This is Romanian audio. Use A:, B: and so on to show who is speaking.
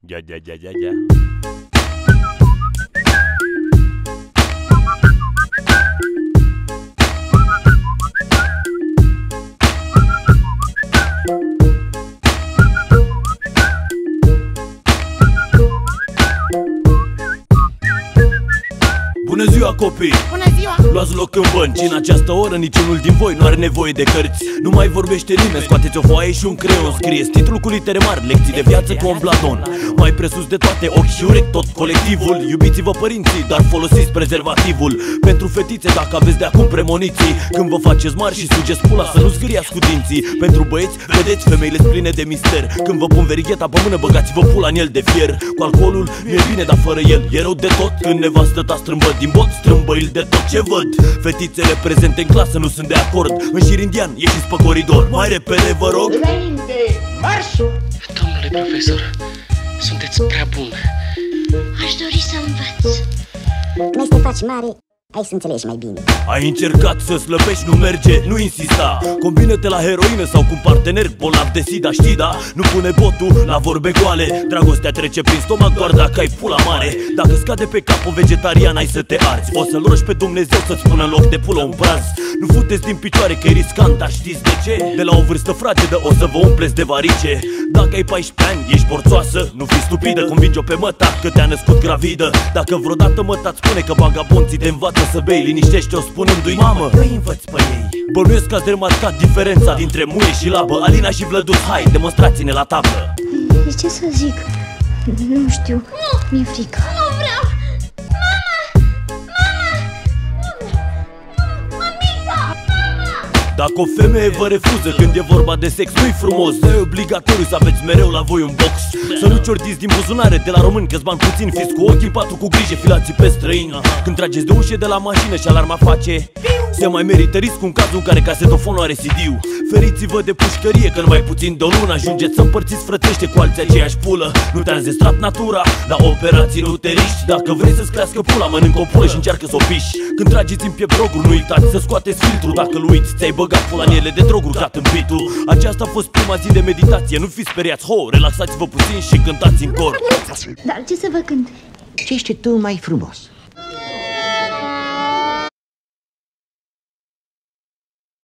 A: Ya. Bună ziua, copii!
B: Bună ziua!
A: Luați loc în bănci. În această oră niciunul din voi nu are nevoie de cărți. Nu mai vorbește nimeni, scoateți o foaie și un creion. Scrieți titlul cu litere mari, lecții de viață cu un platon. Mai presus de toate, ochi și urechi, tot colectivul. Iubiți-vă părinții, dar folosiți prezervativul. Pentru fetițe, dacă aveți de acum premoniții, când vă faceți mari și sugeți pula, să nu zgâriați cu dinții. Pentru băieți, vedeți femeile pline de mister. Când vă pun verigheta pe mână, băgați-vă pula în el de fier. Cu alcoolul nu e bine, dar fără el e rău de tot. Când nevastă ta strâmbă din bot, strâmbă-il de tot ce văd. Fetițele prezente în clasă nu sunt de acord. În șir indian, ieșiți pe coridor. Mai repede, vă rog.
B: Înainte, marș!
C: Domnule profesor, sunteți prea bun.
D: Aș dori să învăț.
E: Nu să te faci mare, hai să înțelegi mai bine.
A: Ai încercat să slăbești, nu merge, nu insista. Combină-te la heroină sau cu un partener bolnav de sida, știi, da? Nu pune botul la vorbe goale. Dragostea trece prin stomac doar dacă ai pula mare. Dacă scade pe cap o vegetarian, ai să te arzi. O să-l rogi pe Dumnezeu să-ți pună în loc de pulă un braz. Nu futeți din picioare că e riscant, dar știți de ce? De la o vârstă fragedă o să vă umpleți de varice. Dacă ai 14 ani, ești porțoasă, nu fi stupidă. Convinge-o pe măta că te-a născut gravidă. Dacă vreodată măta-ți spune că vagabonții te învață să bei, liniștește-o spunându-i: mamă, nu-i învăț pe ei. Bănuiesc că ați remarcat diferența dintre muie și labă. Alina și Vlăduț, hai, demonstrați-ne la tablă.
E: Ce să zic? Nu știu, mi-e frică.
D: Nu vreau!
A: Dacă o femeie vă refuză când e vorba de sex, nu-i frumos, dar e obligatoriu să aveți mereu la voi un box. Să nu ciordiți din buzunare de la români, că-ți bani puțin. Fiți cu ochii în patru, cu grijă, filați pe străini. Când trageți de ușe de la mașină și alarma face, se mai merită riscul în cazul în care casetofonul are CD-ul. Feriți-vă de pușcărie, că numai puțin de o lună ajungeți să împărțiți frățește cu alții aceeași pulă. Nu te-a înzestrat natura, la operații nu te riști. Dacă vrei să-ți crească pula, mănâncă o pulă și încearcă să o piși. Când trageți în piept droguri, nu uitați să scoateți filtrul. Dacă-l uiți, ți-ai băgat pula în ele de droguri ca tâmpitul. Aceasta a fost prima zi de meditație, nu fiți speriați, ho, relaxați-vă puțin și cântați în cor.
E: Dar ce să vă cânt?
F: Ce ești tu mai frumos?